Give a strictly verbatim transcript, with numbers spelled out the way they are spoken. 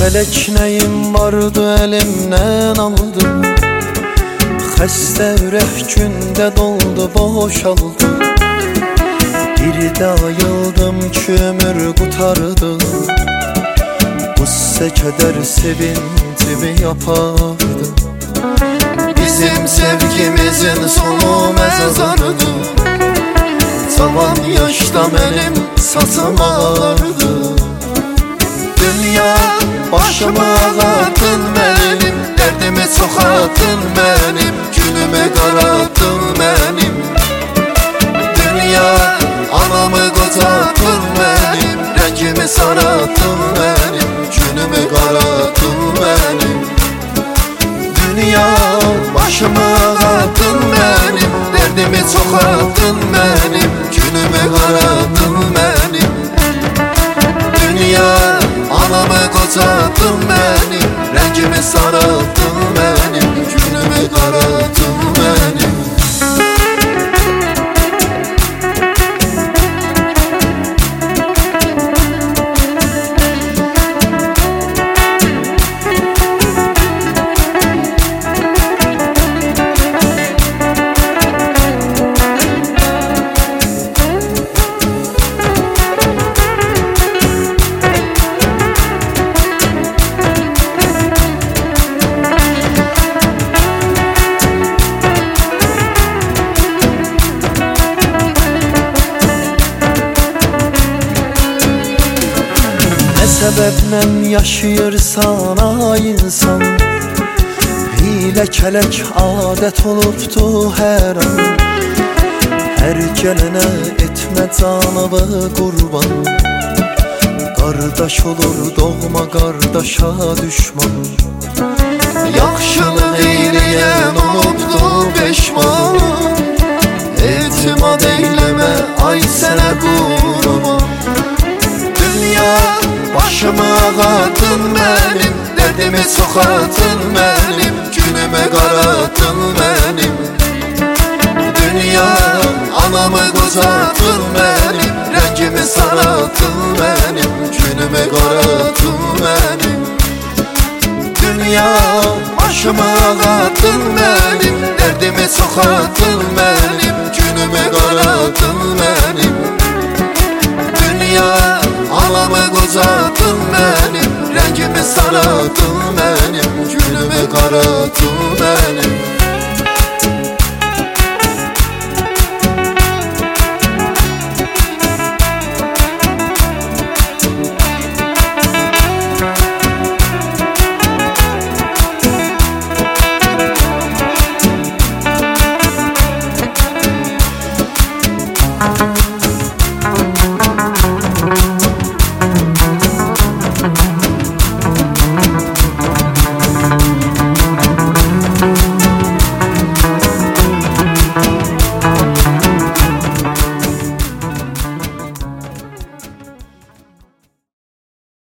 Felek neyim vardı elimden aldı. Xəstə ürək gündə doldu boşaldı. Bir də ayıldım ki ömür qutardı. Qüssə kədər sevintimi yapardı. Bizim sevgimizin sonu məzardı. Cavan yaşda mənim saçım ağardı. Dünya başıma ağardın mənim, dərdimi çoxaltdın mənim, günümü qaraltdın mənim. Dünya anamı qocaltdın mənim, rəngimi saraltdın mənim, günümü qaraltdın mənim. Dünya başıma ağardın mənim, dərdimi çoxaltdın mənim, günümü qaraltdın mənim. Dünya anamı qocaltdın mənim, rəngimi saraltdın mənim, günümü qaraltdın mənim. Səbəblə yaşayırsan ay insan, hilə kələk adət olubdu hər an. Hər gələnə etmə canımı qurban. Qardaş olur doğma qardaşa düşman. Yaxşılıq eyləyən olubdu peşman. Etimad eyləmə ay sənə qurban. Dünya başıma ağardın mənim, dərdimi çoxaltdın mənim, günümü qaraltdın mənim. Dünya anamı qocaltdın mənim, rəngimi saraltdın mənim, günümü qaraltdın mənim. Dünya başıma ağardın mənim, dərdimi çoxaltdın mənim, günümü qaraltdın mənim. Dünya anamı qocaltdın mənim, rəngimi saraltdın mənim, günümü qaraltdın mənim.